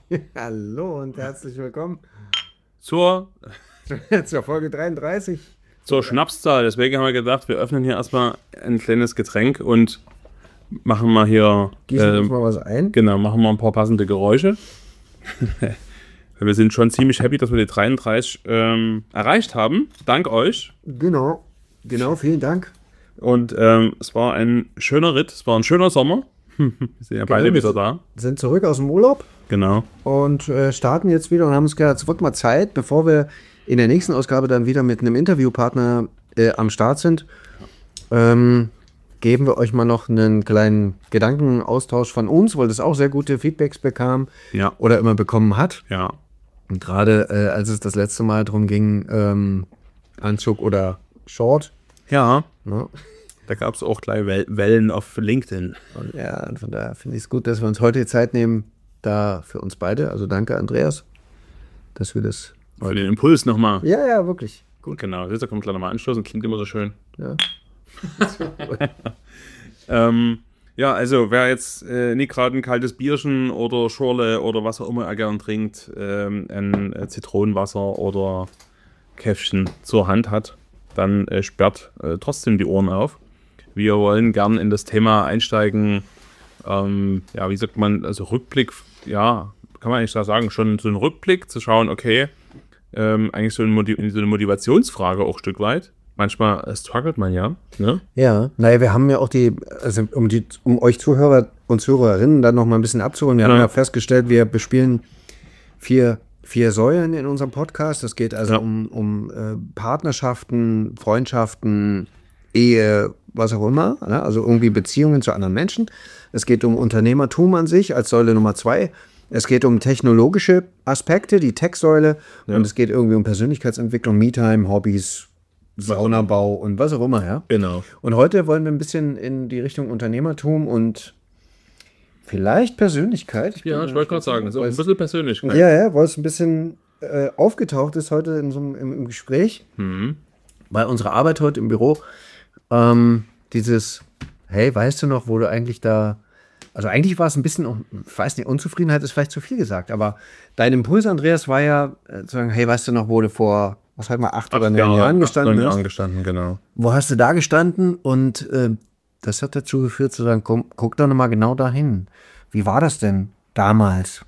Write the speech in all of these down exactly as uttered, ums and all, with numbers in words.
Hallo und herzlich willkommen Zur, zur Folge dreiunddreißig. zur Schnapszahl. Deswegen haben wir gedacht, wir öffnen hier erstmal ein kleines Getränk und machen mal hier, Gießen wir uns äh, mal was ein. genau, machen mal ein paar passende Geräusche. Wir sind schon ziemlich happy, dass wir die dreiunddreißig ähm, erreicht haben. Dank euch. Genau, genau, vielen Dank. Und ähm, es war ein schöner Ritt, es war ein schöner Sommer. Wir sind ja beide Genau, wir wieder da. Sind zurück aus dem Urlaub Genau. und äh, starten jetzt wieder und haben uns gedacht, es wird mal Zeit, bevor wir in der nächsten Ausgabe dann wieder mit einem Interviewpartner äh, am Start sind, ähm, geben wir euch mal noch einen kleinen Gedankenaustausch von uns, weil das auch sehr gute Feedbacks bekam Ja. oder immer bekommen hat. Ja. Und gerade äh, als es das letzte Mal darum ging, ähm, Anzug oder Short. Ja. Ne? Da gab es auch gleich Wel- Wellen auf LinkedIn. Und ja, und von daher finde ich es gut, dass wir uns heute die Zeit nehmen, da für uns beide. Also danke, Andreas, dass wir das. Für den Impuls nochmal. Ja, ja, wirklich. Gut, genau. Jetzt kommt gleich nochmal anstoßen, klingt immer so schön. Ja. Ähm, ja, also wer jetzt äh, nicht gerade ein kaltes Bierchen oder Schorle oder was auch immer er gern trinkt, ähm, ein äh, Zitronenwasser oder Käffchen zur Hand hat, dann äh, sperrt äh, trotzdem die Ohren auf. Wir wollen gern in das Thema einsteigen, ähm, ja, wie sagt man, also Rückblick, ja, kann man eigentlich da sagen, schon so ein Rückblick zu schauen, okay, ähm, eigentlich so, ein Motiv- so eine Motivationsfrage auch ein Stück weit. Manchmal äh, struggelt man ja, ne? Ja, naja, wir haben ja auch die, also um, die, um euch Zuhörer und Zuhörerinnen dann noch mal ein bisschen abzuholen, wir Ja. haben ja festgestellt, wir bespielen vier, vier Säulen in unserem Podcast. Es geht also Ja. um, um äh, Partnerschaften, Freundschaften, Ehe, was auch immer, ne? Also irgendwie Beziehungen zu anderen Menschen. Es geht um Unternehmertum an sich als Säule Nummer zwei. Es geht um technologische Aspekte, die Tech-Säule. Ja. Und es geht irgendwie um Persönlichkeitsentwicklung, Me-Time, Hobbys, Saunabau und was auch immer, ja. Genau. Und heute wollen wir ein bisschen in die Richtung Unternehmertum und vielleicht Persönlichkeit. Ja, ich wollte gerade sagen, das ist auch ein Weil's- bisschen persönlich. Ne? Ja, ja, weil es ein bisschen äh, aufgetaucht ist heute in so einem, im, im Gespräch. Mhm. Bei unserer Arbeit heute im Büro. Ähm, dieses, hey, weißt du noch, wo du eigentlich da. Also eigentlich war es ein bisschen, un- ich weiß nicht, Unzufriedenheit ist vielleicht zu viel gesagt, aber dein Impuls, Andreas, war ja äh, zu sagen, hey, weißt du noch, wo du vor, was halt mal, acht oder neun Jahren gestanden neun bist? Jahren gestanden, genau. Wo hast du da gestanden? Und äh, das hat dazu geführt zu sagen, komm, guck doch nochmal genau dahin. Wie war das denn damals?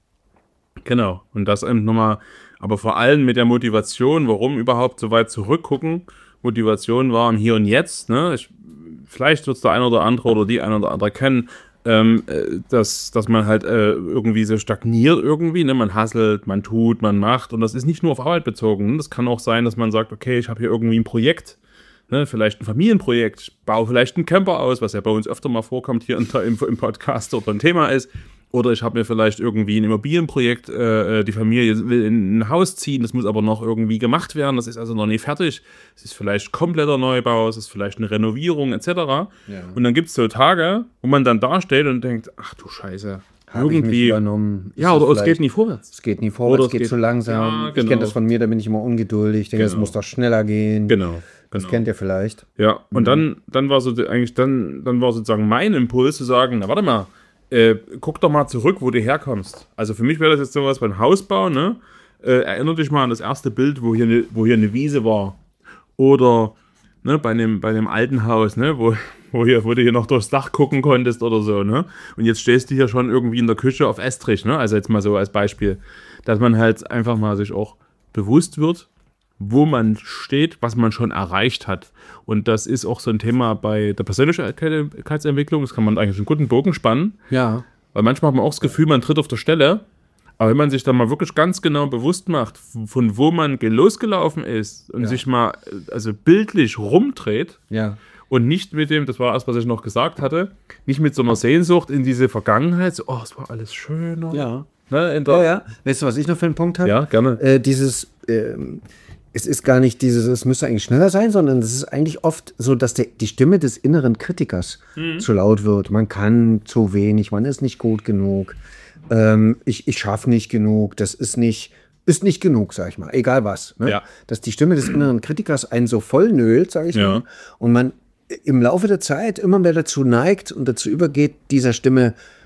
Genau. Und das eben nochmal, aber vor allem mit der Motivation, warum überhaupt so weit zurückgucken. Motivation war im Hier und Jetzt. Ne? Ich, vielleicht wird es der eine oder andere oder die eine oder andere kennen, ähm, äh, dass, dass man halt äh, irgendwie so stagniert irgendwie. Ne? Man hasselt, man tut, man macht. Und das ist nicht nur auf Arbeit bezogen. Ne? Das kann auch sein, dass man sagt, okay, ich habe hier irgendwie ein Projekt. Ne, vielleicht ein Familienprojekt, ich baue vielleicht einen Camper aus, was ja bei uns öfter mal vorkommt hier in der, im, im Podcast oder ein Thema ist. Oder ich habe mir vielleicht irgendwie ein Immobilienprojekt, äh, die Familie will in ein Haus ziehen, das muss aber noch irgendwie gemacht werden, das ist also noch nicht fertig. Es ist vielleicht kompletter Neubau, es ist vielleicht eine Renovierung et cetera. Ja. Und dann gibt es so Tage, wo man dann dasteht und denkt, ach du Scheiße, Hab ich mich irgendwie. übernommen? Ist Ja, das oder es vielleicht- geht nie vorwärts. Es geht nie vorwärts, Oder es es geht, geht- zu langsam. Ja, Ich genau. kenne das von mir, da bin ich immer ungeduldig. Ich denke, es Genau. muss doch schneller gehen. Genau. Das genau. kennt ihr vielleicht. Ja, und dann, dann war so die- eigentlich dann, dann war sozusagen mein Impuls zu sagen, na warte mal, äh, guck doch mal zurück, wo du herkommst. Also für mich wäre das jetzt sowas beim Hausbau, ne? Äh, erinner dich mal an das erste Bild, wo hier eine, wo hier eine Wiese war. Oder ne, bei einem, bei einem alten Haus, ne, wo, wo, hier, wo du hier noch durchs Dach gucken konntest oder so, ne? Und jetzt stehst du hier schon irgendwie in der Küche auf Estrich, ne? Also jetzt mal so als Beispiel. Dass man halt einfach mal sich auch bewusst wird, wo man steht, was man schon erreicht hat. Und das ist auch so ein Thema bei der Persönlichkeitsentwicklung. Das kann man eigentlich einen guten Bogen spannen. Ja. Weil manchmal hat man auch das Gefühl, man tritt auf der Stelle. Aber wenn man sich dann mal wirklich ganz genau bewusst macht, von wo man losgelaufen ist und Ja. sich mal also bildlich rumdreht Ja. und nicht mit dem, das war das, was ich noch gesagt hatte, nicht mit so einer Sehnsucht in diese Vergangenheit, so, oh, es war alles schöner. Ja. Ne, in Ja, der, ja. Weißt du, was ich noch für einen Punkt habe? ja, gerne. Äh, dieses, ähm, es ist gar nicht dieses, es müsste eigentlich schneller sein, sondern es ist eigentlich oft so, dass der, die Stimme des inneren Kritikers zu laut wird. Man kann zu wenig, man ist nicht gut genug, ähm, ich, ich schaffe nicht genug, das ist nicht, ist nicht genug, sag ich mal, egal was. Ne? Ja. Dass die Stimme des inneren Kritikers einen so vollnölt, sag ich Ja. mal, und man im Laufe der Zeit immer mehr dazu neigt und dazu übergeht, dieser Stimme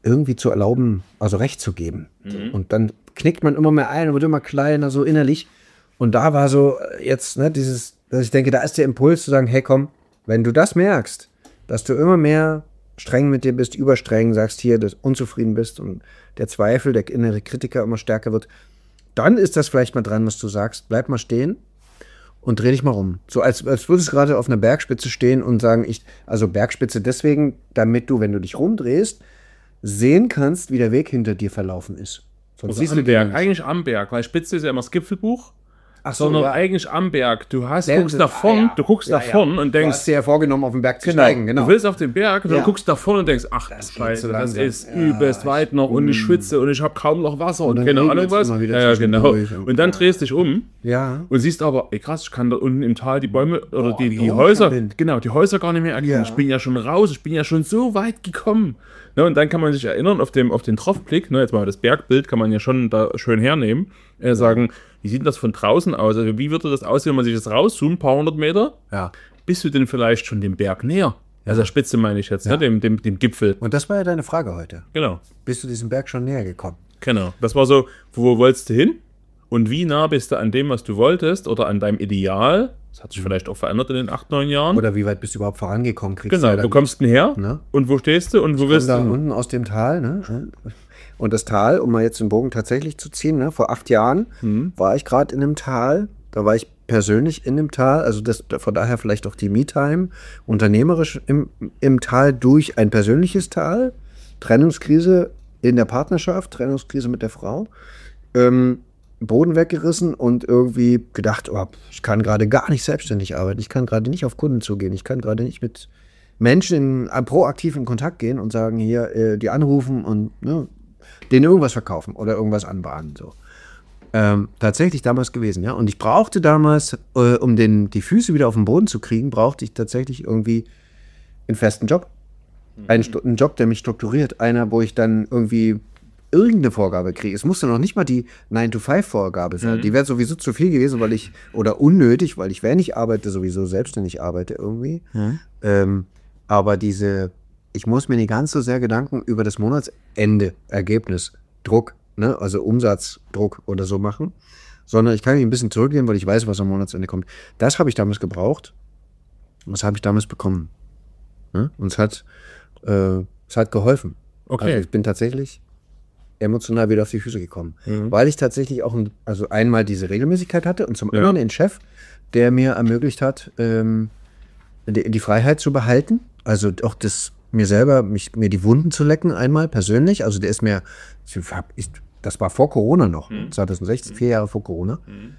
irgendwie zu erlauben, also Recht zu geben. Mhm. Und dann knickt man immer mehr ein und wird immer kleiner, so innerlich. Und da war so jetzt, ne, dieses, dass ich denke, da ist der Impuls zu sagen, hey komm, wenn du das merkst, dass du immer mehr streng mit dir bist, überstreng, sagst hier, dass du unzufrieden bist und der Zweifel, der innere Kritiker immer stärker wird, dann ist das vielleicht mal dran, was du sagst. Bleib mal stehen und dreh dich mal rum. So als, als würdest du gerade auf einer Bergspitze stehen und sagen, ich, also Bergspitze deswegen, damit du, wenn du dich rumdrehst, sehen kannst, wie der Weg hinter dir verlaufen ist. Sonst siehst du Berg, eigentlich am Berg, weil Spitze ist ja immer das Gipfelbuch. Ach so, sondern ja. eigentlich am Berg. Du hast, der, guckst nach vorn, ah, ja. du guckst ja, nach vorn ja. und denkst. Du hast dir ja vorgenommen, auf den Berg zu genau. steigen, genau. Du willst auf den Berg und ja. du guckst nach vorn und denkst, ach, das, Scheiße, so das ist ja, übelst weit noch und ich schwitze und ich habe kaum noch Wasser und, und keine Ahnung was. Ja, ja, genau. Und dann drehst du dich um ja. und siehst aber, ey krass, ich kann da unten im Tal die Bäume oder oh, die, die Häuser, genau, die Häuser gar nicht mehr erkennen. Ja. Ich bin ja schon raus, ich bin ja schon so weit gekommen. Ne, und dann kann man sich erinnern, auf, dem, auf den Draufblick, ne, jetzt mal das Bergbild kann man ja schon da schön hernehmen, äh, sagen, wie sieht das von draußen aus? Also wie würde das aussehen, wenn man sich das rauszoomt, ein paar hundert Meter? Ja. Bist du denn vielleicht schon dem Berg näher? Also der Spitze meine ich jetzt, ja. ne, dem, dem, dem Gipfel. Und das war ja deine Frage heute. Genau. Bist du diesem Berg schon näher gekommen? Genau. Das war so, wo wolltest du hin? Und wie nah bist du an dem, was du wolltest oder an deinem Ideal? Das hat sich vielleicht auch verändert in den acht, neun Jahren. Oder wie weit bist du überhaupt vorangekommen? Kriegst genau, du wo kommst du denn her? Ne? Und wo stehst du? Und wo wirst du? Da unten aus dem Tal. Ne? Und das Tal, um mal jetzt den Bogen tatsächlich zu ziehen, ne? Vor acht Jahren hm. war ich gerade in einem Tal. Da war ich persönlich in dem Tal. Also das, von daher vielleicht auch die Me-Time. Unternehmerisch im, im Tal durch ein persönliches Tal. Trennungskrise in der Partnerschaft, Trennungskrise mit der Frau. Ähm, Boden weggerissen und irgendwie gedacht, oh, ich kann gerade gar nicht selbstständig arbeiten, ich kann gerade nicht auf Kunden zugehen, ich kann gerade nicht mit Menschen in, proaktiv in Kontakt gehen und sagen, hier, äh, die anrufen und ne, denen irgendwas verkaufen oder irgendwas anbahnen. So. Ähm, tatsächlich damals gewesen, ja. Und ich brauchte damals, äh, um den, die Füße wieder auf den Boden zu kriegen, brauchte ich tatsächlich irgendwie einen festen Job. Mhm. Einen, einen Job, der mich strukturiert, einer, wo ich dann irgendwie irgendeine Vorgabe kriege. Es musste noch nicht mal die nine to five Vorgabe sein. Mhm. Die wäre sowieso zu viel gewesen, weil ich, oder unnötig, weil ich, wenn ich arbeite, sowieso selbstständig arbeite irgendwie. Mhm. Ähm, aber diese, ich muss mir nicht ganz so sehr Gedanken über das Monatsende, Ergebnis, Druck, ne, also Umsatzdruck oder so machen, sondern ich kann mich ein bisschen zurückgehen, weil ich weiß, was am Monatsende kommt. Das habe ich damals gebraucht und das habe ich damals bekommen. Ne? Und es hat, äh, es hat geholfen. Okay. Also ich bin tatsächlich emotional wieder auf die Füße gekommen. Mhm. Weil ich tatsächlich auch ein, also einmal diese Regelmäßigkeit hatte und zum ja. anderen den Chef, der mir ermöglicht hat, ähm, die, die Freiheit zu behalten. Also auch das mir selber, mich, mir die Wunden zu lecken einmal persönlich. Also der ist mir, das war vor Corona noch, mhm. zwanzig sechzehn, vier Jahre vor Corona. Mhm.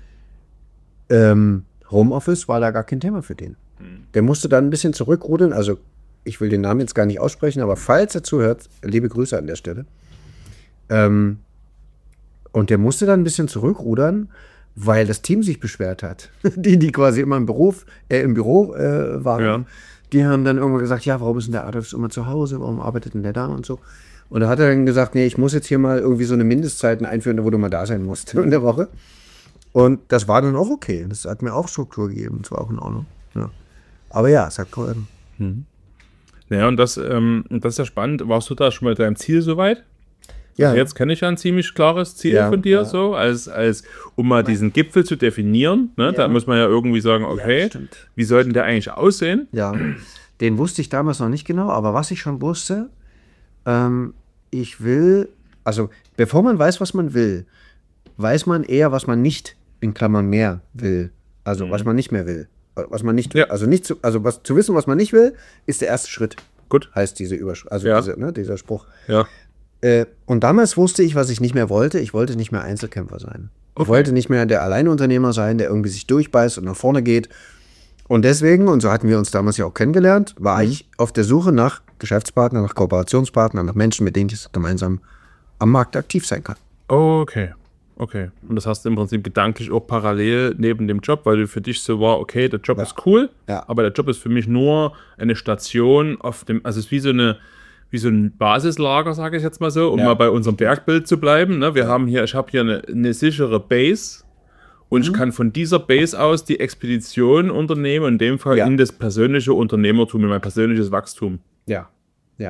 Ähm, Homeoffice war da gar kein Thema für den. Mhm. Der musste dann ein bisschen zurückrudeln. Also ich will den Namen jetzt gar nicht aussprechen, aber falls er zuhört, liebe Grüße an der Stelle. Ähm, und der musste dann ein bisschen zurückrudern, weil das Team sich beschwert hat. die, die quasi immer im Büro, äh, im Büro äh, waren, ja. die haben dann irgendwann gesagt, ja, warum ist denn der Adolf immer zu Hause, warum arbeitet denn der da und so. Und da hat er dann gesagt, nee, ich muss jetzt hier mal irgendwie so eine Mindestzeiten einführen, wo du mal da sein musst in der Woche. Und das war dann auch okay. Das hat mir auch Struktur gegeben, das war auch in Ordnung. Ja. Aber ja, es hat geholfen. Mhm. Ja, und das, ähm, das ist ja spannend. Warst du da schon mit deinem Ziel soweit? Ja. Also jetzt kenne ich ja ein ziemlich klares Ziel ja, von dir, ja. so, als, als um mal diesen Gipfel zu definieren. Ne? Ja. Da muss man ja irgendwie sagen, okay, ja, wie soll denn der eigentlich aussehen? Ja, den wusste ich damals noch nicht genau, aber was ich schon wusste, ähm, ich will, also bevor man weiß, was man will, weiß man eher, was man nicht, in Klammern mehr will. Also mhm. was man nicht mehr will. Was man nicht, ja. also nicht zu, also was zu wissen, was man nicht will, ist der erste Schritt. Gut. Heißt diese Überschrift, also ja. diese, ne, dieser Spruch. Ja. Äh, und damals wusste ich, was ich nicht mehr wollte. Ich wollte nicht mehr Einzelkämpfer sein. Okay. Ich wollte nicht mehr der Alleinunternehmer sein, der irgendwie sich durchbeißt und nach vorne geht. Und deswegen, und so hatten wir uns damals ja auch kennengelernt, war mhm. ich auf der Suche nach Geschäftspartnern, nach Kooperationspartnern, nach Menschen, mit denen ich gemeinsam am Markt aktiv sein kann. Okay. Okay. Und das hast du im Prinzip gedanklich auch parallel neben dem Job, weil du für dich so war, okay, der Job ja. ist cool, ja. aber der Job ist für mich nur eine Station auf dem, also es ist wie so eine wie so ein Basislager, sage ich jetzt mal so, um ja. mal bei unserem Bergbild zu bleiben. Ne? Wir ja. haben hier, ich habe hier eine, eine sichere Base und mhm. ich kann von dieser Base aus die Expedition unternehmen, in dem Fall ja. in das persönliche Unternehmertum, in mein persönliches Wachstum. Ja, ja.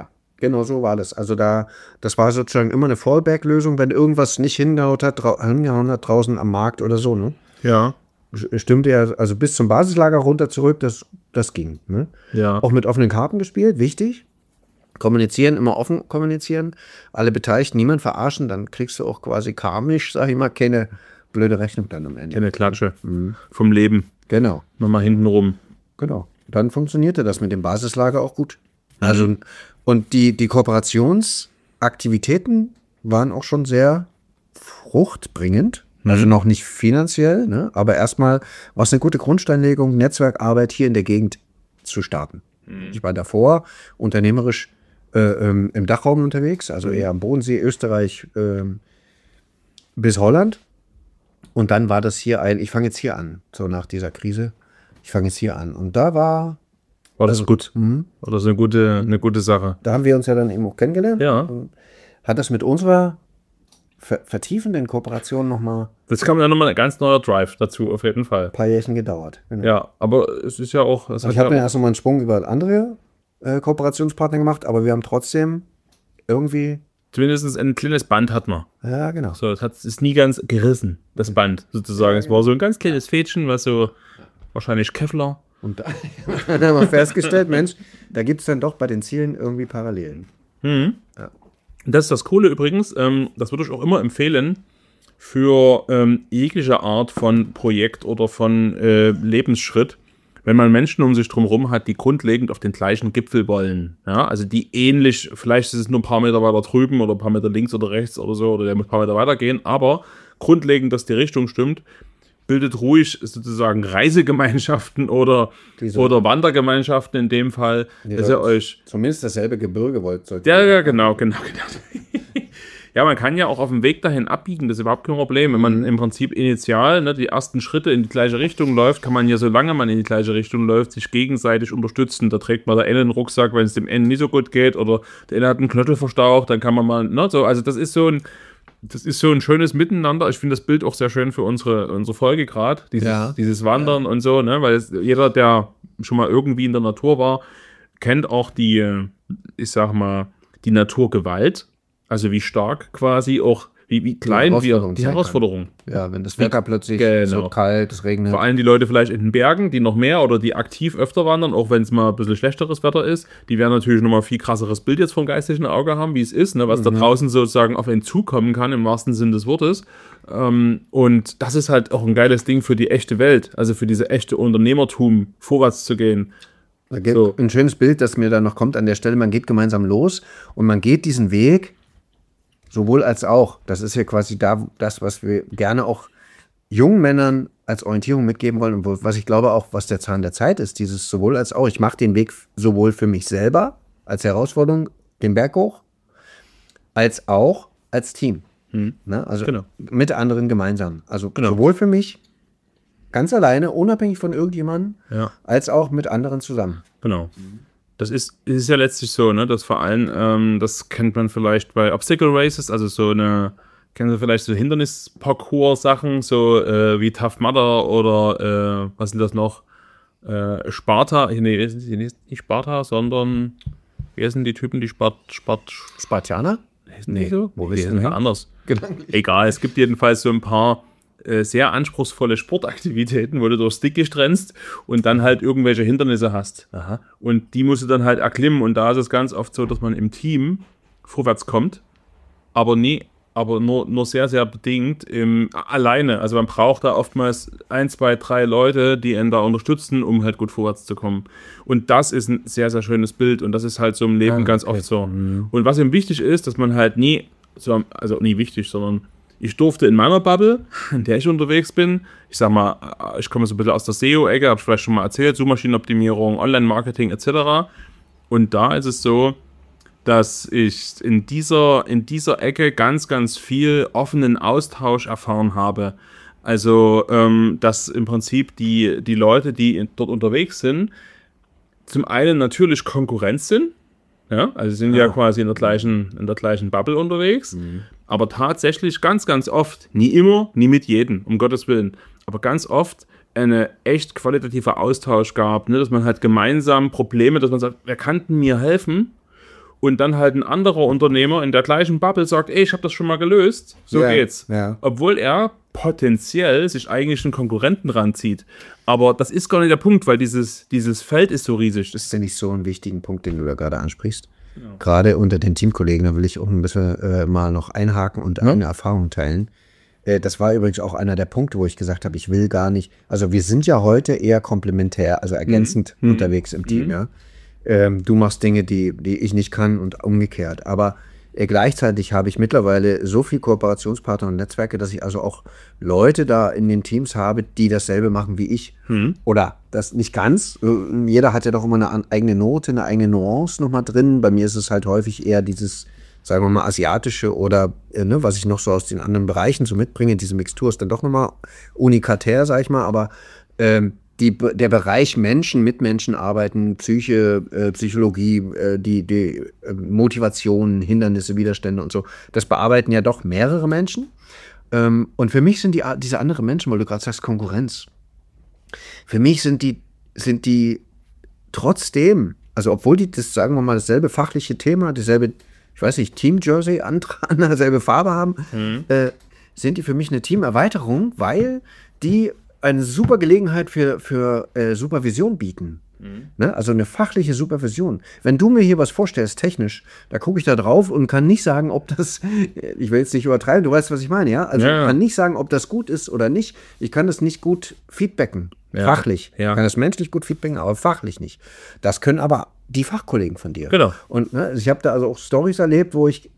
Genau so war das. Also da, das war sozusagen immer eine Fallback-Lösung, wenn irgendwas nicht hingehauen hat, drau- hingehauen hat draußen am Markt oder so, ne? Ja. Stimmte ja, also bis zum Basislager runter zurück, das, das ging. Ne? Ja. Auch mit offenen Karten gespielt, wichtig. Kommunizieren, immer offen kommunizieren. Alle Beteiligten, niemand verarschen, dann kriegst du auch quasi karmisch, sag ich mal, keine blöde Rechnung dann am Ende. Keine Klatsche vom Leben. Genau, Nochmal hinten rum. genau. Dann funktionierte das mit dem Basislager auch gut. Also, und die, die Kooperationsaktivitäten waren auch schon sehr fruchtbringend. Also noch nicht finanziell, ne? Aber erstmal war es eine gute Grundsteinlegung, Netzwerkarbeit hier in der Gegend zu starten. Ich war davor unternehmerisch äh, ähm, im Dachraum unterwegs, also eher am Bodensee, Österreich ähm, bis Holland. Und dann war das hier ein, ich fange jetzt hier an, so nach dieser Krise. Ich fange jetzt hier an. Und da war, War das gut? War das eine gute, eine gute Sache? da haben wir uns ja dann eben auch kennengelernt. Ja. Hat das mit unserer ver vertiefenden Kooperation nochmal Das kam ja nochmal ein ganz neuer Drive dazu, auf jeden Fall. ein paar Jährchen gedauert. Genau. Ja, aber es ist ja auch. Es Ich hat habe dann ja, erst nochmal einen Sprung über andere äh, Kooperationspartner gemacht, aber wir haben trotzdem irgendwie, zumindest ein kleines Band hat man. ja genau. So, es hat, es ist nie ganz gerissen, das Band sozusagen. Es war so ein ganz kleines Fädchen, was so wahrscheinlich Kevlar. Und da, dann haben wir festgestellt, Mensch, da gibt es dann doch bei den Zielen irgendwie Parallelen. Das ist das Coole übrigens, ähm, das würde ich auch immer empfehlen für ähm, jegliche Art von Projekt oder von äh, Lebensschritt, wenn man Menschen um sich drumherum hat, die grundlegend auf den gleichen Gipfel wollen. Ja? Also die ähnlich, vielleicht ist es nur ein paar Meter weiter drüben oder ein paar Meter links oder rechts oder so, oder der muss ein paar Meter weiter gehen, aber grundlegend, dass die Richtung stimmt, bildet ruhig sozusagen Reisegemeinschaften oder, Diese- oder Wandergemeinschaften in dem Fall, dass ihr euch Zumindest dasselbe Gebirge wollt. sollt ja, ihr. ja, genau, genau, genau. Ja, man kann ja auch auf dem Weg dahin abbiegen, das ist überhaupt kein Problem. Wenn man im Prinzip initial ne, die ersten Schritte in die gleiche Richtung läuft, kann man ja, solange man in die gleiche Richtung läuft, sich gegenseitig unterstützen. Da trägt man der eine einen Rucksack, wenn es dem einen nicht so gut geht, oder der eine hat einen Knöchel verstaucht, dann kann man mal, ne, so, also das ist so ein, das ist so ein schönes Miteinander. Ich finde das Bild auch sehr schön für unsere, unsere Folge gerade, dieses, Ja. dieses Wandern und so, ne, weil es, jeder, der schon mal irgendwie in der Natur war, kennt auch die, ich sag mal, die Naturgewalt. Also wie stark quasi auch, wie, wie klein wir Herausforderung die sein kann. Herausforderung. Ja, wenn das Wetter plötzlich Genau. so kalt, es regnet. Vor allem die Leute vielleicht in den Bergen, die noch mehr oder die aktiv öfter wandern, auch wenn es mal ein bisschen schlechteres Wetter ist, die werden natürlich nochmal viel krasseres Bild jetzt vom geistigen Auge haben, wie es ist, ne, was da draußen sozusagen auf einen zukommen kann, im wahrsten Sinn des Wortes. Ähm, und das ist halt auch ein geiles Ding für die echte Welt, also für diese echte Unternehmertum, vorwärts zu gehen. Da gibt So. ein schönes Bild, das mir da noch kommt an der Stelle. Man geht gemeinsam los und man geht diesen Weg sowohl als auch. Das ist ja quasi da, das, was wir gerne auch jungen Männern als Orientierung mitgeben wollen und wo- was ich glaube auch, was der Zahn der Zeit ist, dieses sowohl als auch. Ich mache den Weg sowohl für mich selber als Herausforderung, den Berg hoch, als auch als Team. Ne? Also Genau. mit anderen gemeinsam. Also Genau. sowohl für mich ganz alleine, unabhängig von irgendjemandem, Ja. als auch mit anderen zusammen. Genau. Das ist, ist ja letztlich so, ne, dass vor allem, ähm, das kennt man vielleicht bei Obstacle Races, also so eine, kennen Sie vielleicht so Hindernisparcours-Sachen, so äh, wie Tough Mudder oder äh, was sind das noch? Äh, Sparta, nee, nicht Sparta, sondern wie heißen die Typen, die Spart, Spart, Spartaner? heißen die so? wo Wie willst du heißen die hin? anders? Gedanklich. Egal, es gibt jedenfalls so ein paar äh, sehr anspruchsvolle Sportaktivitäten, wo du durchs Dickicht rennst und dann halt irgendwelche Hindernisse hast. Aha. Und die musst du dann halt erklimmen. Und da ist es ganz oft so, dass man im Team vorwärts kommt, aber nie, aber nur, nur sehr, sehr bedingt im, alleine. Also man braucht da oftmals ein, zwei, drei Leute, die einen da unterstützen, um halt gut vorwärts zu kommen. Und das ist ein sehr, sehr schönes Bild. Und das ist halt so im Leben Ja, ganz okay. oft so. Und was ihm wichtig ist, dass man halt nie, so, also nie wichtig, sondern ich durfte in meiner Bubble, in der ich unterwegs bin, ich sag mal, ich komme so ein bisschen aus der S E O-Ecke, habe ich vielleicht schon mal erzählt, Suchmaschinenoptimierung, Online-Marketing et cetera. Und da ist es so, dass ich in dieser, in dieser Ecke ganz, ganz viel offenen Austausch erfahren habe. Also, ähm, dass im Prinzip die, die Leute, die in, dort unterwegs sind, zum einen natürlich Konkurrenz sind, ja, also sie sind ja, ja quasi in der gleichen, in der gleichen Bubble unterwegs, mhm. aber tatsächlich ganz, ganz oft, nie immer, nie mit jedem, um Gottes Willen, aber ganz oft eine echt qualitative Austausch gab, ne, dass man halt gemeinsam Probleme, dass man sagt, wer kann denn mir helfen? und dann halt ein anderer Unternehmer in der gleichen Bubble sagt, ey, ich habe das schon mal gelöst, so ja, geht's. Ja. Obwohl er potenziell sich eigentlich einen Konkurrenten ranzieht. Aber das ist gar nicht der Punkt, weil dieses, dieses Feld ist so riesig. Das ist ja nicht so ein wichtigen Punkt, den du da gerade ansprichst. Ja. Gerade unter den Teamkollegen, da will ich auch ein bisschen äh, mal noch einhaken und ja. eine Erfahrung teilen. Äh, das war übrigens auch einer der Punkte, wo ich gesagt habe, ich will gar nicht, also wir sind ja heute eher komplementär, also ergänzend mhm. unterwegs im Team, mhm. ja. Ähm, du machst Dinge, die, die ich nicht kann und umgekehrt. Aber äh, gleichzeitig habe ich mittlerweile so viel Kooperationspartner und Netzwerke, dass ich also auch Leute da in den Teams habe, die dasselbe machen wie ich. Mhm. Oder das nicht ganz. Jeder hat ja doch immer eine eigene Note, eine eigene Nuance nochmal drin. Bei mir ist es halt häufig eher dieses, sagen wir mal, asiatische oder äh, ne, was ich noch so aus den anderen Bereichen so mitbringe. Diese Mixtur ist dann doch nochmal unikatär, sag ich mal. Aber ähm, Die, der Bereich Menschen, mit Menschen arbeiten, Psyche, äh, Psychologie, äh, die, die äh, Motivationen, Hindernisse, Widerstände und so, das bearbeiten ja doch mehrere Menschen. Ähm, und für mich sind die, diese anderen Menschen, weil du gerade sagst, Konkurrenz, für mich sind die, sind die trotzdem, also obwohl die das, sagen wir mal, dasselbe fachliche Thema, dieselbe, ich weiß nicht, Team-Jersey an, derselbe Farbe haben, mhm. äh, sind die für mich eine Teamerweiterung, weil die eine super Gelegenheit für, für äh, Supervision bieten. Mhm. Ne? Also eine fachliche Supervision. Wenn du mir hier was vorstellst, technisch, da gucke ich da drauf und kann nicht sagen, ob das, ich will jetzt nicht übertreiben, du weißt, was ich meine, ja? Also ja, ja. Ich kann nicht sagen, ob das gut ist oder nicht. Ich kann das nicht gut feedbacken, ja. fachlich. Ja. Ich kann das menschlich gut feedbacken, aber fachlich nicht. Das können aber die Fachkollegen von dir. Genau. Und ne, ich habe da also auch Storys erlebt, wo ich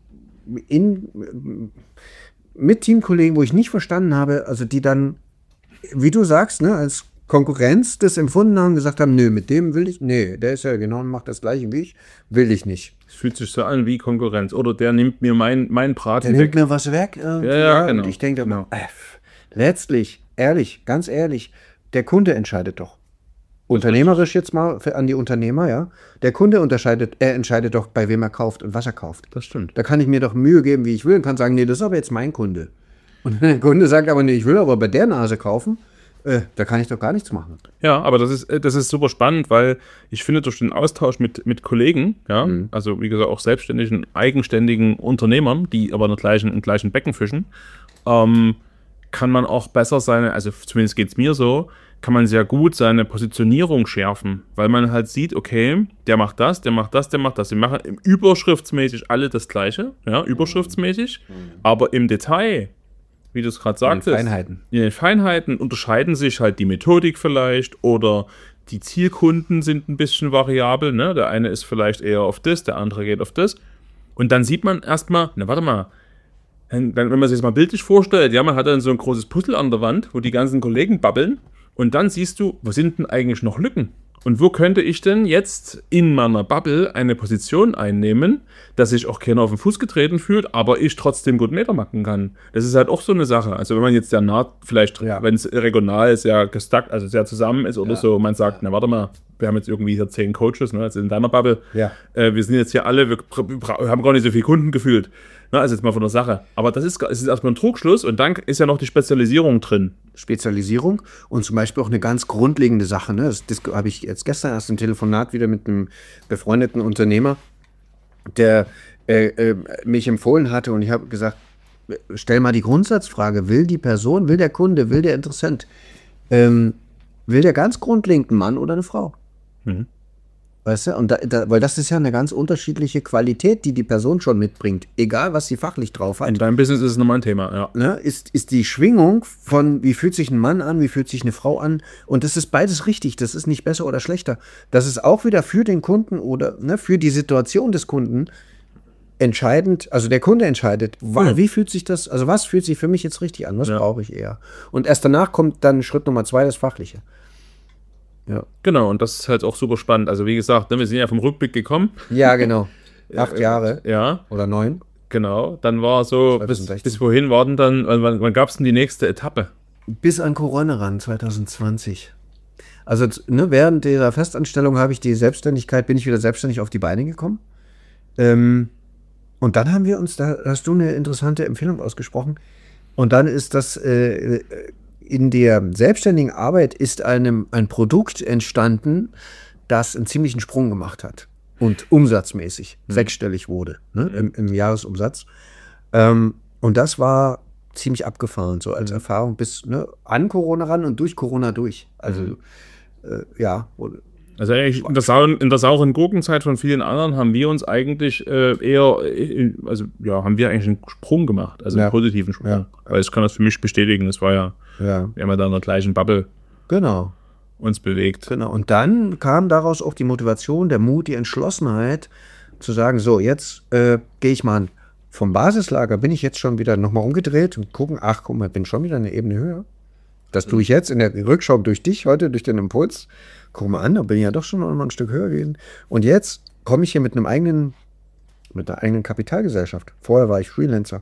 in, mit Teamkollegen, wo ich nicht verstanden habe, also die dann, wie du sagst, ne, als Konkurrenz das empfunden haben, gesagt haben, nö, mit dem will ich, nee, der ist ja genau und macht das Gleiche wie ich, will ich nicht. Es fühlt sich so an wie Konkurrenz. Oder der nimmt mir mein, mein Braten der weg. Der nimmt mir was weg. Ja, ja, genau. Und ich denke, genau. äh, letztlich, ehrlich, ganz ehrlich, der Kunde entscheidet doch. Unternehmerisch jetzt mal für, an die Unternehmer, ja. Der Kunde unterscheidet, er entscheidet doch, bei wem er kauft und was er kauft. Das stimmt. Da kann ich mir doch Mühe geben, wie ich will, und kann sagen, nee, das ist aber jetzt mein Kunde. Und wenn der Kunde sagt aber, nee, ich will aber bei der Nase kaufen, äh, da kann ich doch gar nichts machen. Ja, aber das ist, das ist super spannend, weil ich finde, durch den Austausch mit, mit Kollegen, ja, mhm. also wie gesagt auch selbstständigen, eigenständigen Unternehmern, die aber im gleichen, im gleichen Becken fischen, ähm, kann man auch besser seine, also zumindest geht es mir so, kann man sehr gut seine Positionierung schärfen, weil man halt sieht, okay, der macht das, der macht das, der macht das. Die machen überschriftsmäßig alle das Gleiche, ja, überschriftsmäßig, mhm. aber im Detail, wie du es gerade sagtest, in den Feinheiten. in den Feinheiten unterscheiden sich halt die Methodik vielleicht oder die Zielkunden sind ein bisschen variabel, ne? Der eine ist vielleicht eher auf das, der andere geht auf das. Und dann sieht man erstmal, na warte mal, wenn man sich das mal bildlich vorstellt, ja, man hat dann so ein großes Puzzle an der Wand, wo die ganzen Kollegen babbeln und dann siehst du, wo sind denn eigentlich noch Lücken? Und wo könnte ich denn jetzt in meiner Bubble eine Position einnehmen, dass sich auch keiner auf den Fuß getreten fühlt, aber ich trotzdem gut Meter machen kann? Das ist halt auch so eine Sache. Also wenn man jetzt der Naht vielleicht, ja. wenn es regional sehr gestackt, also sehr zusammen ist oder ja. so, man sagt, ja. na warte mal, wir haben jetzt irgendwie hier zehn Coaches, ne, also in deiner Bubble, ja. äh, wir sind jetzt hier alle, wir, wir haben gar nicht so viele Kunden gefühlt. Na, also jetzt mal von der Sache. Aber das ist, es ist erstmal ein Trugschluss und dann ist ja noch die Spezialisierung drin. Spezialisierung und zum Beispiel auch eine ganz grundlegende Sache. Ne? Das, das habe ich jetzt gestern erst im Telefonat wieder mit einem befreundeten Unternehmer, der äh, äh, mich empfohlen hatte und ich habe gesagt, stell mal die Grundsatzfrage, will die Person, will der Kunde, will der Interessent, ähm, will der ganz grundlegend ein Mann oder eine Frau? Mhm. Weißt du, und da, da, weil das ist ja eine ganz unterschiedliche Qualität, die die Person schon mitbringt, egal was sie fachlich drauf hat. In deinem Business ist es nochmal ein Thema, ja. Ne, ist, ist die Schwingung von, wie fühlt sich ein Mann an, wie fühlt sich eine Frau an, und das ist beides richtig, das ist nicht besser oder schlechter. Das ist auch wieder für den Kunden oder ne, für die Situation des Kunden entscheidend, also der Kunde entscheidet, ja. wie fühlt sich das, also was fühlt sich für mich jetzt richtig an, was ja. brauche ich eher. Und erst danach kommt dann Schritt Nummer zwei, das Fachliche. Ja. Genau, und das ist halt auch super spannend. Also wie gesagt, wir sind ja vom Rückblick gekommen. Ja, genau. Acht Jahre. Ja. Oder neun. Genau, dann war so, bis, bis wohin war denn dann, wann, wann gab es denn die nächste Etappe? Bis an Corona ran, zwanzig zwanzig. Also ne, während dieser Festanstellung habe ich die Selbstständigkeit, bin ich wieder selbstständig auf die Beine gekommen. Ähm, und dann haben wir uns, da hast du eine interessante Empfehlung ausgesprochen. Und dann ist das äh, in der selbstständigen Arbeit ist einem ein Produkt entstanden, das einen ziemlichen Sprung gemacht hat. und umsatzmäßig mhm. sechsstellig wurde, ne, im, im Jahresumsatz. Ähm, und das war ziemlich abgefahren, so als Erfahrung bis ne, an Corona ran und durch Corona durch. Also, mhm. äh, ja. Also eigentlich in der, sauren, in der sauren Gurkenzeit von vielen anderen haben wir uns eigentlich äh, eher, äh, also ja, haben wir eigentlich einen Sprung gemacht, also ja. einen positiven Sprung. Ja. Weil ich kann das für mich bestätigen, das war ja, ja. wir haben ja da in der gleichen Bubble genau. uns bewegt. Genau, und dann kam daraus auch die Motivation, der Mut, die Entschlossenheit zu sagen, so jetzt äh, gehe ich mal vom Basislager, bin ich jetzt schon wieder nochmal umgedreht und gucken, ach guck mal, bin schon wieder eine Ebene höher. Das tue ich jetzt in der Rückschau durch dich heute, durch den Impuls. Guck mal an, da bin ich ja doch schon noch mal ein Stück höher gewesen. Und jetzt komme ich hier mit einem eigenen, mit einer eigenen Kapitalgesellschaft. Vorher war ich Freelancer.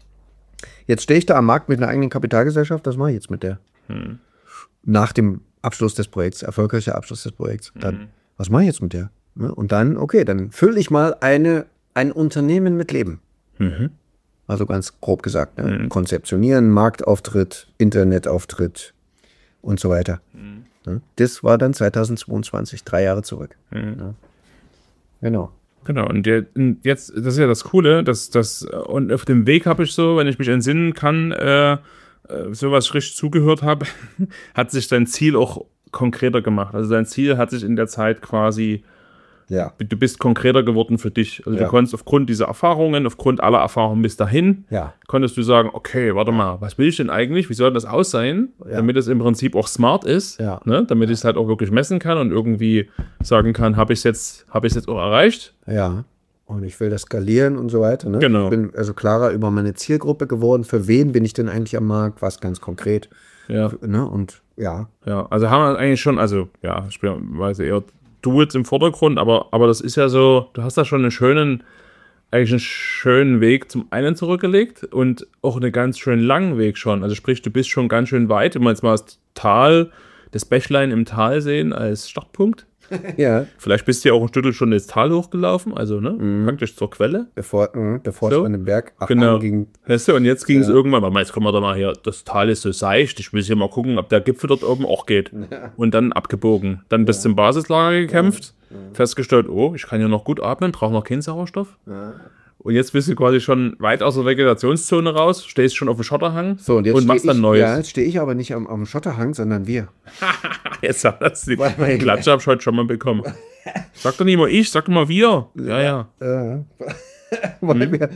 Jetzt stehe ich da am Markt mit einer eigenen Kapitalgesellschaft, was mache ich jetzt mit der? Hm. Nach dem Abschluss des Projekts, erfolgreicher Abschluss des Projekts. Dann, hm. was mache ich jetzt mit der? Und dann, okay, dann fülle ich mal eine, ein Unternehmen mit Leben. Mhm. Also ganz grob gesagt, ne? Mhm. Konzeptionieren, Marktauftritt, Internetauftritt und so weiter. Mhm. Ne? Das war dann zweitausendzweiundzwanzig, drei Jahre zurück. Mhm. Ja. Genau. Genau, und der, jetzt, das ist ja das Coole, dass das, und auf dem Weg habe ich so, wenn ich mich entsinnen kann, äh, so was ich richtig zugehört habe, hat sich dein Ziel auch konkreter gemacht. Also dein Ziel hat sich in der Zeit quasi Ja. Du bist konkreter geworden für dich. Also ja. du konntest aufgrund dieser Erfahrungen, aufgrund aller Erfahrungen bis dahin, ja. konntest du sagen, okay, warte mal, was will ich denn eigentlich? Wie soll das aussehen? Ja. Damit es im Prinzip auch smart ist, ja. ne? Damit ja. ich es halt auch wirklich messen kann und irgendwie sagen kann, habe ich es jetzt, hab ich es jetzt auch erreicht? Ja. Und ich will das skalieren und so weiter. Ne? Genau. Ich bin also klarer über meine Zielgruppe geworden. Für wen bin ich denn eigentlich am Markt? Was ganz konkret. Ja. Ne? Und ja. Ja, also haben wir eigentlich schon, also ja, ich weiß eher du jetzt im Vordergrund, aber, aber das ist ja so, du hast da schon einen schönen, eigentlich einen schönen Weg zum einen zurückgelegt und auch einen ganz schön langen Weg schon. Also sprich, du bist schon ganz schön weit, wenn wir jetzt mal das Tal, das Bächlein im Tal sehen als Startpunkt. Ja. Vielleicht bist du ja auch ein Stück schon ins Tal hochgelaufen, also ne, mhm. praktisch zur Quelle. Bevor, mh, bevor so. es an den Berg genau. ging. Weißt du, und jetzt ging ja. es irgendwann, weil jetzt kommen wir da mal her, das Tal ist so seicht, ich will hier mal gucken, ob der Gipfel dort oben auch geht. Ja. Und dann abgebogen. Dann ja. bis zum Basislager gekämpft, ja. Ja. festgestellt, oh, ich kann hier noch gut atmen, brauche noch keinen Sauerstoff. Ja. Und jetzt bist du quasi schon weit aus der Vegetationszone raus, stehst schon auf dem Schotterhang so, und, jetzt und machst dann ich, Neues. Ja, jetzt stehe ich aber nicht am, am Schotterhang, sondern wir. Jetzt hast du die Klatsche hab ich heute schon mal bekommen. Sag doch nicht mal ich, sag doch mal wir. Ja, ja. ja. Äh, weil wir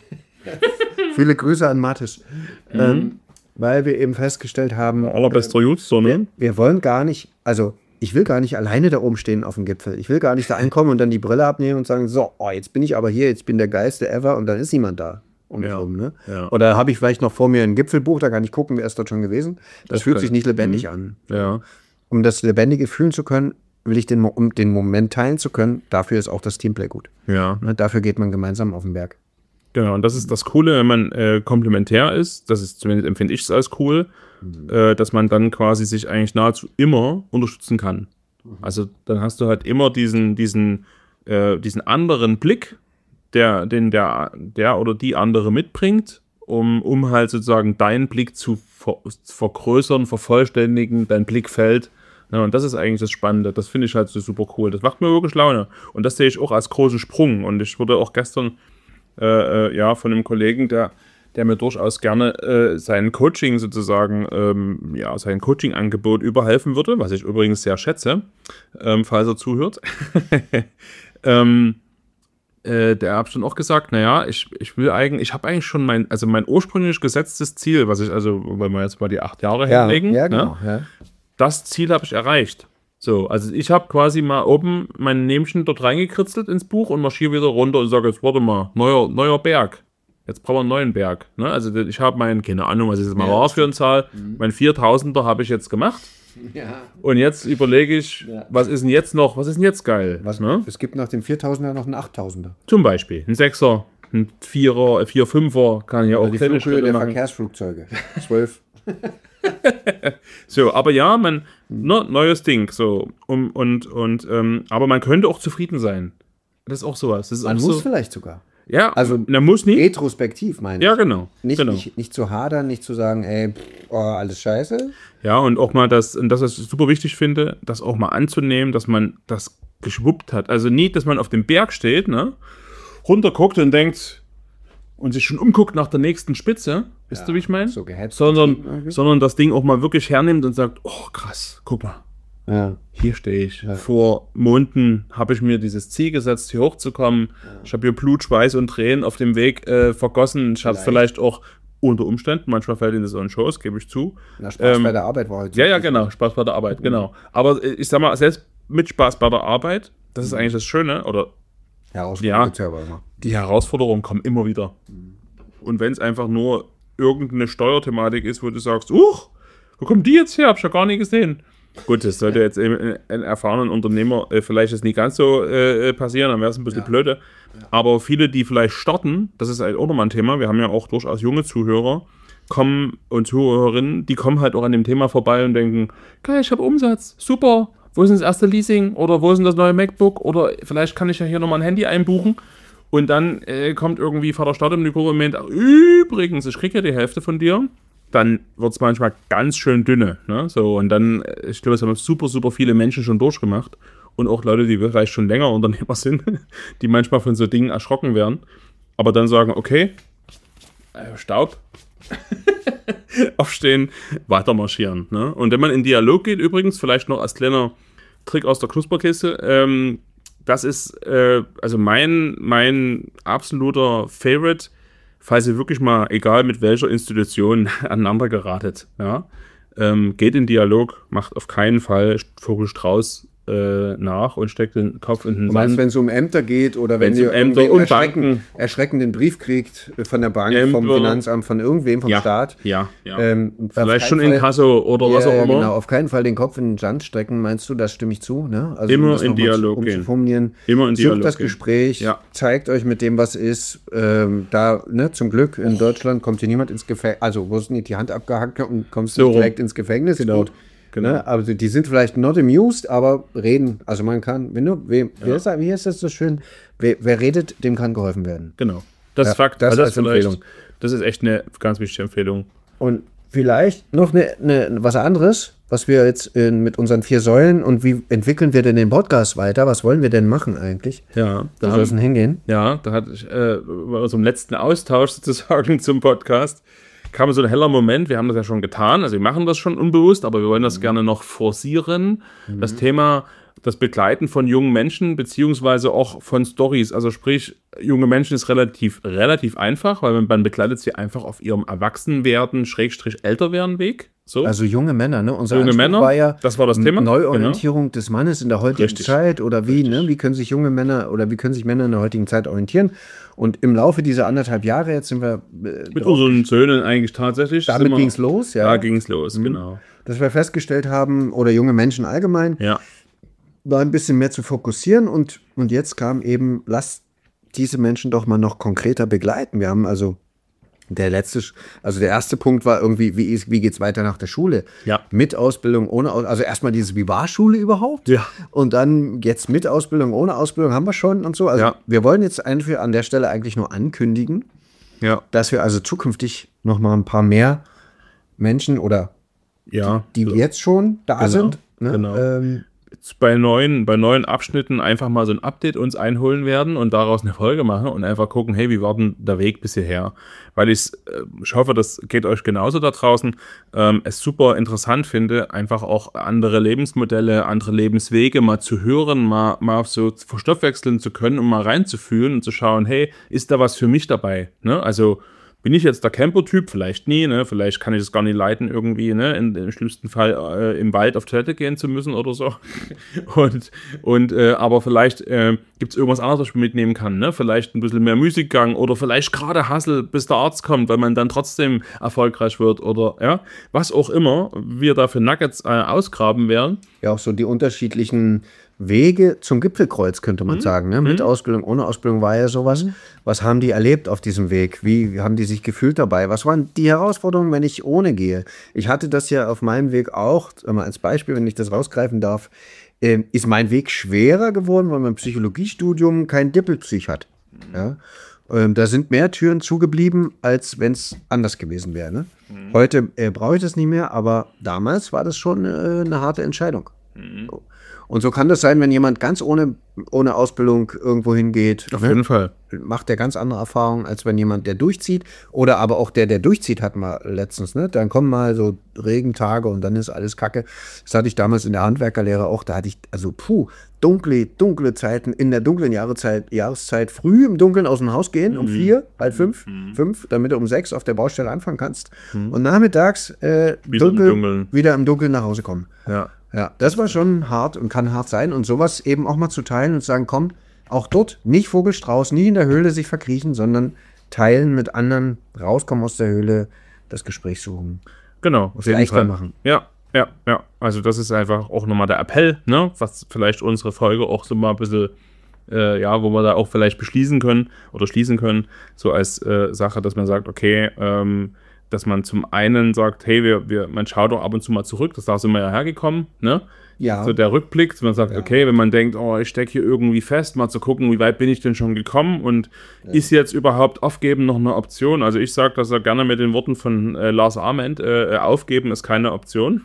viele Grüße an Mathis. Mhm. Ähm, weil wir eben festgestellt haben, allerbester Jutster, ne? Wir, wir wollen gar nicht, also ich will gar nicht alleine da oben stehen auf dem Gipfel. Ich will gar nicht da ankommen und dann die Brille abnehmen und sagen, so, oh, jetzt bin ich aber hier, jetzt bin der geilste ever und dann ist niemand da. Um ja. rum, ne? ja. Oder habe ich vielleicht noch vor mir ein Gipfelbuch, da kann ich gucken, wer ist dort schon gewesen. Das, das fühlt sich nicht lebendig mhm. an. Ja. Um das Lebendige fühlen zu können, will ich den, um den Moment teilen zu können, dafür ist auch das Teamplay gut. Ja. Ne? Dafür geht man gemeinsam auf den Berg. Genau, und das ist das Coole, wenn man äh, komplementär ist, das ist zumindest empfinde ich es als cool, mhm. äh, dass man dann quasi sich eigentlich nahezu immer unterstützen kann. Mhm. Also dann hast du halt immer diesen, diesen, äh, diesen anderen Blick, der, den der, der oder die andere mitbringt, um, um halt sozusagen deinen Blick zu ver- vergrößern, vervollständigen, dein Blickfeld. Ja, und das ist eigentlich das Spannende. Das finde ich halt so super cool. Das macht mir wirklich Laune. Und das sehe ich auch als großen Sprung. Und ich wurde auch gestern äh, äh, ja, von einem Kollegen, der, der mir durchaus gerne äh, sein Coaching sozusagen, ähm, ja, sein Coaching-Angebot überhelfen würde, was ich übrigens sehr schätze, ähm, falls er zuhört. ähm, äh, der hat schon auch gesagt, naja, ich, ich will eigentlich, ich habe eigentlich schon mein, also mein ursprünglich gesetztes Ziel, was ich, also, wenn wir jetzt mal die acht Jahre ja, hinlegen, ja, genau, ne? ja. Das Ziel habe ich erreicht. So, also ich habe quasi mal oben mein Nämchen dort reingekritzelt ins Buch und marschiere wieder runter und sage jetzt, warte mal, neuer, neuer Berg. Jetzt brauchen wir einen neuen Berg. Ne? Also ich habe meinen, keine Ahnung, was ist jetzt mal war für eine Zahl, mhm. mein viertausender habe ich jetzt gemacht. Ja. Und jetzt überlege ich, ja. was ist denn jetzt noch, was ist denn jetzt geil? Was, ne? Es gibt nach dem viertausender noch einen achttausender. Zum Beispiel, ein Sechser, ein Vierer, ein Vier, Fünfer, kann ja auch die Flughöhe der machen. Verkehrsflugzeuge. Zwölf. So, aber ja, man, ne, neues Ding, so, um, und, und, ähm, aber man könnte auch zufrieden sein. Das ist auch sowas. Das ist man auch muss so, vielleicht sogar. Ja, also man muss nicht. Retrospektiv, meine ich. Ja, genau. Nicht, genau. Nicht, nicht zu hadern, nicht zu sagen, ey, pff, oh, alles scheiße. Ja, und auch mal das, und das, was ich super wichtig finde, das auch mal anzunehmen, dass man das geschwuppt hat. Also nie, dass man auf dem Berg steht, ne, runterguckt und denkt und sich schon umguckt nach der nächsten Spitze, wisst Ja, du, wie ich meine? so gehetzt. Sondern, Okay. sondern das Ding auch mal wirklich hernimmt und sagt, oh krass, guck mal, Ja. hier stehe ich. Vor Monaten habe ich mir dieses Ziel gesetzt, hier hochzukommen. Ich habe hier Blut, Schweiß und Tränen auf dem Weg äh, vergossen. Ich habe es Vielleicht. vielleicht auch unter Umständen, manchmal fällt Ihnen das auch in Schoß, gebe ich zu. Na, Spaß Ähm, bei der Arbeit war heute. Ja, ja, genau, Spaß bei der Arbeit, genau. Aber äh, ich sag mal, selbst mit Spaß bei der Arbeit, das ist eigentlich das Schöne, oder Herausforderung Ja. gibt's ja aber immer. die Herausforderungen kommen immer wieder. Und wenn es einfach nur irgendeine Steuerthematik ist, wo du sagst, uch, wo kommt die jetzt her? Hab ich ja gar nicht gesehen. Gut, das sollte jetzt eben ein erfahrenen Unternehmer äh, vielleicht jetzt nicht ganz so äh, passieren, dann wäre es ein bisschen Ja. blöde. Aber viele, die vielleicht starten, das ist halt auch nochmal ein Thema, wir haben ja auch durchaus junge Zuhörer, kommen und Zuhörerinnen, die kommen halt auch an dem Thema vorbei und denken, geil, ich habe Umsatz, super, wo ist denn das erste Leasing oder wo ist denn das neue MacBook oder vielleicht kann ich ja hier nochmal ein Handy einbuchen. Und dann äh, kommt irgendwie Vater Stadt im Büro und meint, ach, übrigens, ich kriege ja die Hälfte von dir. Dann wird es manchmal ganz schön dünne. Ne? So, und dann, äh, ich glaube, es haben super, super viele Menschen schon durchgemacht. Und auch Leute, die vielleicht schon länger Unternehmer sind, die manchmal von so Dingen erschrocken werden. Aber dann sagen, okay, äh, Staub, aufstehen, weiter marschieren. Ne? Und wenn man in Dialog geht, übrigens, vielleicht noch als kleiner Trick aus der Knusperkiste, ähm, das ist äh, also mein, mein absoluter Favorite, falls ihr wirklich mal, egal mit welcher Institution, aneinander geratet. Ja? Ähm, geht in Dialog, macht auf keinen Fall Vogelstrauß äh, nach und steckt den Kopf in den Du meinst, Sand. wenn es um Ämter geht oder wenn Wenn's ihr um Ämter irgendwie und erschrecken, Banken- erschreckenden Brief kriegt von der Bank, Ämter. vom Finanzamt, von irgendwem, vom Ja, Staat. ja, ja. Ähm, auf Vielleicht keinen schon in Fall- Kasso oder was Ja, auch ja, immer. genau, auf keinen Fall den Kopf in den Sand stecken, meinst du, das stimme ich zu. Ne? Also, Immer das in noch mal Dialog zu, um gehen. zu formulieren. Immer in Sucht Dialog das gehen. Gespräch, Ja. zeigt euch mit dem, was ist. Ähm, da, ne, zum Glück, in Deutschland kommt hier niemand ins Gefängnis, also wo ist nicht die Hand abgehackt und kommst So nicht rum. direkt ins Gefängnis. Genau. Gut. Genau. Ne? Also die sind vielleicht not amused, aber reden. Also man kann, wenn du, wem, wie, ist, wie ist das so schön? Wer, wer redet, dem kann geholfen werden. Genau. Das Ja, ist Fakt. das Also als vielleicht- Empfehlung. Das ist echt eine ganz wichtige Empfehlung. Und vielleicht noch eine, eine, was anderes, was wir jetzt in, mit unseren vier Säulen und wie entwickeln wir denn den Podcast weiter? Was wollen wir denn machen eigentlich? Ja, Wo da soll es denn hingehen? Ja, da hatte ich äh, bei unserem letzten Austausch sozusagen zum Podcast kam so ein heller Moment. Wir haben das ja schon getan, also wir machen das schon unbewusst, aber wir wollen das gerne noch forcieren. Das Thema, das Begleiten von jungen Menschen, beziehungsweise auch von Stories. Also sprich, junge Menschen ist relativ, relativ einfach, weil man, man begleitet sie einfach auf ihrem Erwachsenwerden, Schrägstrich älterwerden Weg. So. Also junge Männer, ne? Unser Junge Anspruch Männer, war ja das war das Thema. Neuorientierung des Mannes in der heutigen Richtig. Zeit oder wie, ne? Wie können sich junge Männer oder wie können sich Männer in der heutigen Zeit orientieren? Und im Laufe dieser anderthalb Jahre, jetzt sind wir äh, Mit unseren Söhnen eigentlich tatsächlich. damit sind wir- ging es los, ja. Da ging es los, genau. Dass wir festgestellt haben, oder junge Menschen allgemein, Ja. war ein bisschen mehr zu fokussieren und, und jetzt kam eben, lass diese Menschen doch mal noch konkreter begleiten. Wir haben also der letzte, also der erste Punkt war irgendwie, wie, ist, wie geht's weiter nach der Schule? Ja. Mit Ausbildung, ohne Ausbildung, also erstmal dieses, wie war Schule überhaupt? Ja. Und dann jetzt mit Ausbildung, ohne Ausbildung haben wir schon und so. Also Ja. wir wollen jetzt einfach an der Stelle eigentlich nur ankündigen, Ja. dass wir also zukünftig noch mal ein paar mehr Menschen oder Ja. die jetzt schon da Genau, sind, ne? genau. ähm, Jetzt bei neuen, bei neuen Abschnitten einfach mal so ein Update uns einholen werden und daraus eine Folge machen und einfach gucken, hey, wie war denn der Weg bis hierher? Weil ich, äh, ich hoffe, das geht euch genauso da draußen, ähm, es super interessant finde, einfach auch andere Lebensmodelle, andere Lebenswege mal zu hören, mal, mal so verstoffwechseln zu können und mal reinzufühlen und zu schauen, hey, ist da was für mich dabei? Ne? Also bin ich jetzt der Camper-Typ? Vielleicht nie, ne? Vielleicht kann ich es gar nicht leiten, irgendwie, ne? In, im schlimmsten Fall äh, im Wald auf Toilette gehen zu müssen oder so. Und, und äh, aber vielleicht äh, gibt es irgendwas anderes, was ich mitnehmen kann, ne? Vielleicht ein bisschen mehr Musikgang oder vielleicht gerade Hustle, bis der Arzt kommt, weil man dann trotzdem erfolgreich wird oder ja, was auch immer wir da für Nuggets äh, ausgraben werden. ja auch so die unterschiedlichen Wege zum Gipfelkreuz, könnte Mhm. man sagen. Ne? Mit Ausbildung, ohne Ausbildung war ja sowas. Was haben die erlebt auf diesem Weg? Wie haben die sich gefühlt dabei? Was waren die Herausforderungen, wenn ich ohne gehe? Ich hatte das ja auf meinem Weg auch, sag mal als Beispiel, wenn ich das rausgreifen darf, ähm, ist mein Weg schwerer geworden, weil mein Psychologiestudium kein Dippelpsych hat. Ja? Ähm, da sind mehr Türen zugeblieben, als wenn es anders gewesen wäre. Ne? Heute äh, brauche ich das nicht mehr, aber damals war das schon äh, eine harte Entscheidung. Mhm. Und so kann das sein, wenn jemand ganz ohne, ohne Ausbildung irgendwo hingeht. Auf ne? jeden Fall. Macht der ganz andere Erfahrungen, als wenn jemand, der durchzieht. Oder aber auch der, der durchzieht, hat mal letztens. Ne? Dann kommen mal so Regentage und dann ist alles Kacke. Das hatte ich damals in der Handwerkerlehre auch. Da hatte ich, also puh, dunkle, dunkle Zeiten, in der dunklen Jahreszeit, Jahreszeit früh im Dunkeln aus dem Haus gehen, mhm. um vier, halb fünf, mhm. fünf, damit du um sechs auf der Baustelle anfangen kannst. Mhm. Und nachmittags äh, dunkel, wieder im Dunkeln nach Hause kommen. Ja. Ja, das war schon hart und kann hart sein. Und sowas eben auch mal zu teilen und sagen, komm, auch dort nicht Vogelstrauß, nie in der Höhle sich verkriechen, sondern teilen mit anderen, rauskommen aus der Höhle, das Gespräch suchen. Genau, auf jeden Fall machen. Ja, ja, ja. Also das ist einfach auch nochmal der Appell, ne, was vielleicht unsere Folge auch so mal ein bisschen, äh, ja, wo wir da auch vielleicht beschließen können oder schließen können, so als äh, Sache, dass man sagt, okay, ähm, dass man zum einen sagt, hey, wir, wir, man schaut doch ab und zu mal zurück, das da sind wir ja hergekommen, ne? Ja. So der Rückblick, man sagt, ja. okay, wenn man denkt, oh, ich stecke hier irgendwie fest, mal zu gucken, wie weit bin ich denn schon gekommen und ja. ist jetzt überhaupt Aufgeben noch eine Option? Also ich sage das ja gerne mit den Worten von äh, Lars Ament, äh, Aufgeben ist keine Option.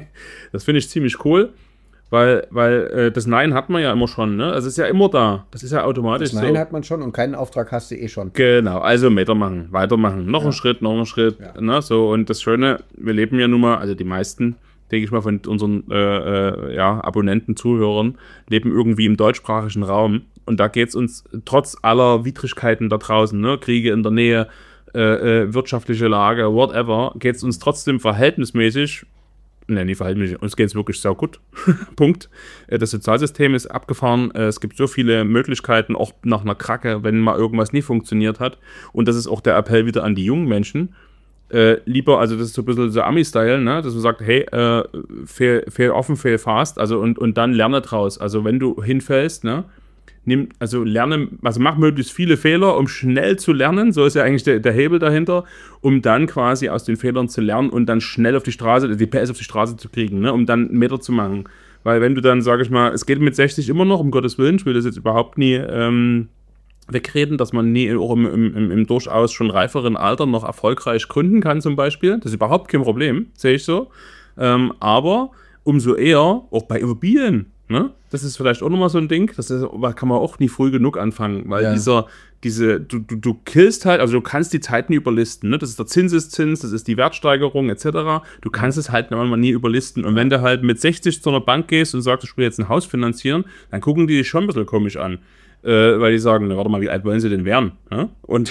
Das finde ich ziemlich cool. Weil, weil äh, das Nein hat man ja immer schon, ne? Also es ist ja immer da. Das ist ja automatisch so. Das Nein so. Hat man schon und keinen Auftrag hast du eh schon. Genau, also weitermachen, weitermachen. Noch ja. einen Schritt, noch einen Schritt. Ja. Ne? So, und das Schöne, wir leben ja nun mal, also die meisten, denke ich mal, von unseren äh, äh, ja, Abonnenten, Zuhörern, leben irgendwie im deutschsprachigen Raum. Und da geht es uns trotz aller Widrigkeiten da draußen, ne? Kriege in der Nähe, äh, äh, wirtschaftliche Lage, whatever, geht es uns trotzdem verhältnismäßig. Ne, nicht verhältnismäßig. Uns geht es wirklich sehr gut. Punkt. Das Sozialsystem ist abgefahren. Es gibt so viele Möglichkeiten, auch nach einer Kracke, wenn mal irgendwas nie funktioniert hat. Und das ist auch der Appell wieder an die jungen Menschen. Äh, lieber, also das ist so ein bisschen so Ami-Style, ne? Dass man sagt, hey, äh, fail, fail offen, fail fast, also und, und dann lerne draus. Also wenn du hinfällst, ne? Nimm, also lerne, also mach möglichst viele Fehler, um schnell zu lernen, so ist ja eigentlich der, der Hebel dahinter, um dann quasi aus den Fehlern zu lernen und dann schnell auf die Straße, die P S auf die Straße zu kriegen, ne, um dann einen Meter zu machen. Weil wenn du dann, sag ich mal, es geht mit sechzig immer noch, um Gottes Willen, ich will das jetzt überhaupt nie ähm, wegreden, dass man nie auch im, im, im durchaus schon reiferen Alter noch erfolgreich gründen kann zum Beispiel, das ist überhaupt kein Problem, sehe ich so, ähm, aber umso eher auch bei Immobilien. Ne? Das ist vielleicht auch nochmal so ein Ding, das ist, kann man auch nie früh genug anfangen, weil ja. dieser, diese, du, du, du killst halt, also du kannst die Zeit nie überlisten, ne? Das ist der Zinseszins, das ist die Wertsteigerung et cetera. Du kannst es halt manchmal nie überlisten. Und wenn du halt mit sechzig zu einer Bank gehst und sagst, ich will jetzt ein Haus finanzieren, dann gucken die dich schon ein bisschen komisch an, äh, weil die sagen, na, warte mal, wie alt wollen sie denn werden? Ja? Und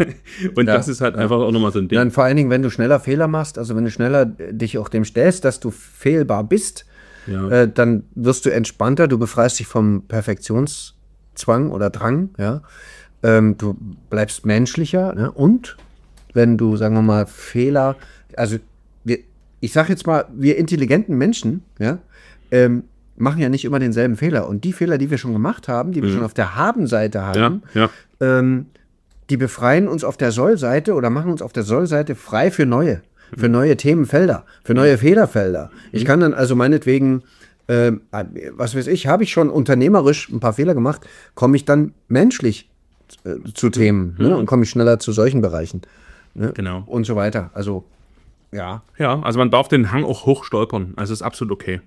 Und ja, das ist halt einfach auch nochmal so ein Ding. Ja, und vor allen Dingen, wenn du schneller Fehler machst, also wenn du schneller dich auch dem stellst, dass du fehlbar bist, ja. äh, dann wirst du entspannter, du befreist dich vom Perfektionszwang oder Drang, ja. Ähm, du bleibst menschlicher, ne? Und wenn du, sagen wir mal, Fehler, also wir, ich sag jetzt mal, wir intelligenten Menschen, ja, ähm, machen ja nicht immer denselben Fehler. Und die Fehler, die wir schon gemacht haben, die wir mhm. schon auf der Haben-Seite haben, ja, ja. Ähm, die befreien uns auf der Soll-Seite oder machen uns auf der Soll-Seite frei für neue, für neue Themenfelder, für neue Fehlerfelder. Ich kann dann also meinetwegen, äh, was weiß ich, habe ich schon unternehmerisch ein paar Fehler gemacht, komme ich dann menschlich äh, zu Themen, mhm. ne? Und komme ich schneller zu solchen Bereichen. Ne? Genau. Und so weiter. Also, ja. Ja, also man darf den Hang auch hoch stolpern. Also ist absolut okay.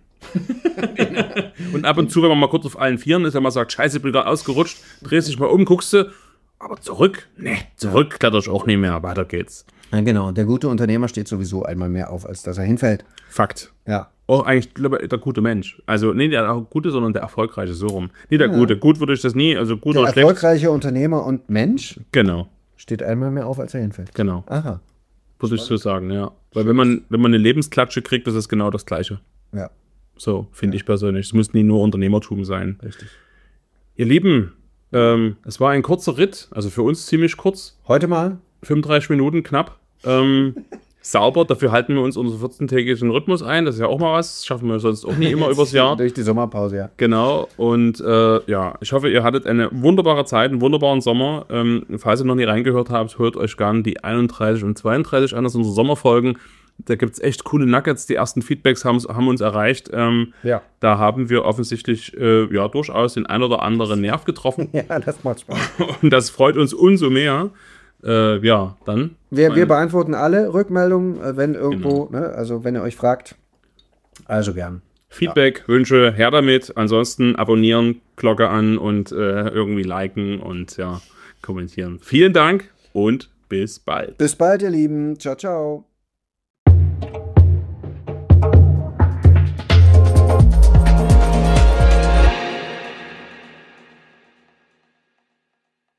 Und ab und zu, wenn man mal kurz auf allen Vieren ist, wenn man sagt, scheiße, bin gerade ausgerutscht, drehst dich mal um, guckst du, aber zurück? Nee, zurück kletter ich auch nicht mehr. Weiter geht's. Ja, genau. Der gute Unternehmer steht sowieso einmal mehr auf, als dass er hinfällt. Fakt. Ja. Auch eigentlich der gute Mensch. Also, nee, der gute, sondern der erfolgreiche, so rum. Nee, der ja. gute. Gut würde ich das nie, also gut der oder schlecht. Der erfolgreiche Unternehmer und Mensch genau. steht einmal mehr auf, als er hinfällt. Genau. Aha. Würde ich so sagen, ja. Weil wenn man, wenn man eine Lebensklatsche kriegt, das ist genau das Gleiche. Ja. So, finde ja. ich persönlich. Es muss nie nur Unternehmertum sein. Richtig. Ihr Lieben, Ähm, es war ein kurzer Ritt, also für uns ziemlich kurz. Heute mal? fünfunddreißig Minuten knapp. Ähm, sauber, dafür halten wir uns unseren vierzehntägigen Rhythmus ein. Das ist ja auch mal was. Das schaffen wir sonst auch nie immer übers Jahr. Durch die Sommerpause, ja. Genau. Und äh, ja, ich hoffe, ihr hattet eine wunderbare Zeit, einen wunderbaren Sommer. Ähm, falls ihr noch nie reingehört habt, hört euch gern die einunddreißig und zweiunddreißig an. Das sind unsere Sommerfolgen. Da gibt es echt coole Nuggets. Die ersten Feedbacks haben, haben uns erreicht. Ähm, ja. Da haben wir offensichtlich äh, ja durchaus den ein oder anderen Nerv getroffen. Ja, das macht Spaß. Und das freut uns umso mehr. Äh, ja, dann. Wir, wir beantworten alle Rückmeldungen, wenn irgendwo, genau. ne, also wenn ihr euch fragt. Also gern. Feedback, ja. Wünsche, her damit. Ansonsten abonnieren, Glocke an und äh, irgendwie liken und ja, kommentieren. Vielen Dank und bis bald. Bis bald, ihr Lieben. Ciao, ciao.